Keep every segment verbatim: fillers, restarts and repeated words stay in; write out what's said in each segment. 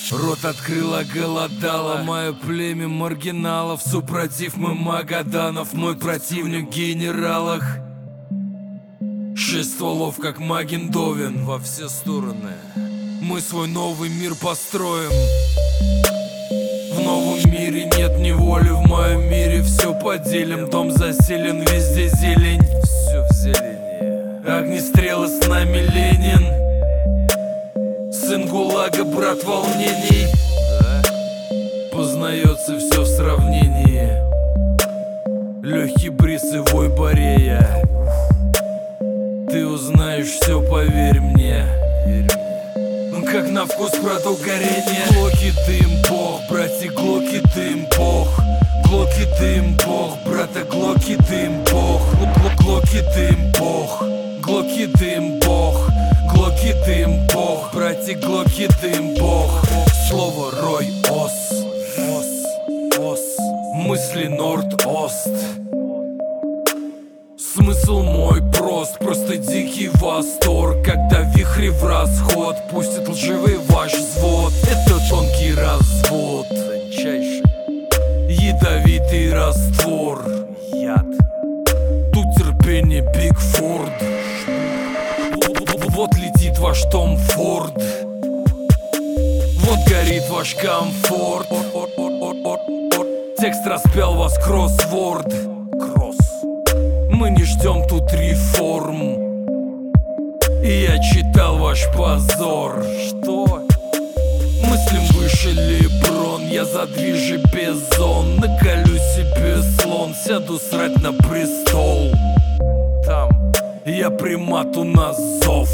Рот открыла, голодала мое племя маргиналов. Супротив мы Магаданов, мой противник генералах. Шесть стволов, как Магендовен, во все стороны. Мы свой новый мир построим. В новом мире нет неволи, в моем мире все поделим. Дом заселен, везде зелень, все в зелени. Огнестрелы, с нами Ленин. Сын ГУЛАГа, брат волнений. Познается все в сравнении. Легкий бриз и вой Борея. Ты узнаешь все, поверь мне. Как на вкус продукт горения. Глоки ты им бог, братья, глоки ты им бог. Глоки ты им бог, брата, глоки ты им бог. Глоки ты им бог, глоки ты им бог. Глоки ты им бог, братья, глоки ты им бог. Слово рой ос, ос, ос. Мысли норд-ост. Смысл мой прост, просто дикий восторг. Когда вихри в расход пустит лживый ваш взвод. Это тонкий развод, тончайший ядовитый раствор. Яд. Тут терпение Бигфорд. Вот летит ваш Том Форд. Вот горит ваш комфорт. Текст распял вас кроссворд. Мы не ждем тут реформ. И я читал ваш позор. Что? Мыслим выше Леброн. Я задвижу без зон. Наколю себе слон. Сяду срать на престол. Там я примат, у нас зов.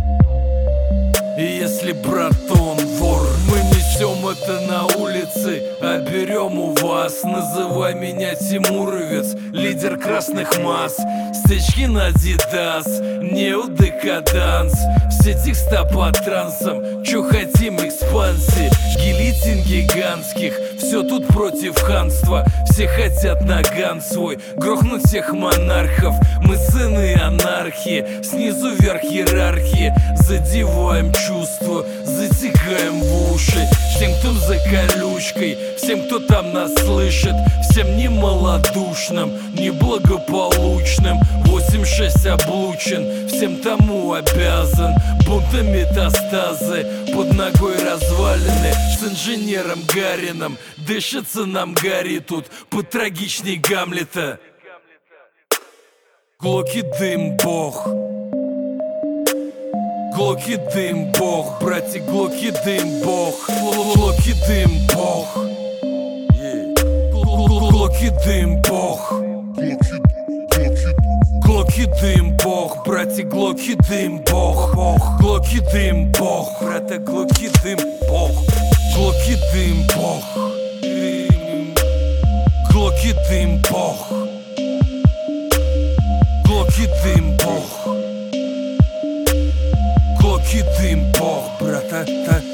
И если брат, он вор. Мы несем это на улице, а берем у вас. Называй меня Тимуровец, лидер красных масс. Стечки на Адидас, неодекаданс. Все текста по трансам, чё хотим экспансии. Гильотин гигантских, все тут против ханства. Все хотят наган свой, грохнуть всех монархов. Мы сыны анархии, снизу вверх иерархии. Задеваем чувства, затекаем в уши. Всем, кто за колючкой, всем, кто там нас слышит. Всем не малодушным, не благополучным. восемь шесть облучен, всем тому обязан. Будто метастазы, под ногой развалины. С инженером Гарином дышится нам Гарри тут потрагичней Гамлета. Глоки дым бог. Глоки дым бог, братья, глоки дым бог. Глоки дым бог. Глоки дым бог. Глоки дым бог, братья, глоки дым бог. Глоки дым бог, брата, глоки дым бог. Глоки дым бог. Глоки дым бог. Глоки дым бог. Глоки дым бог, брата.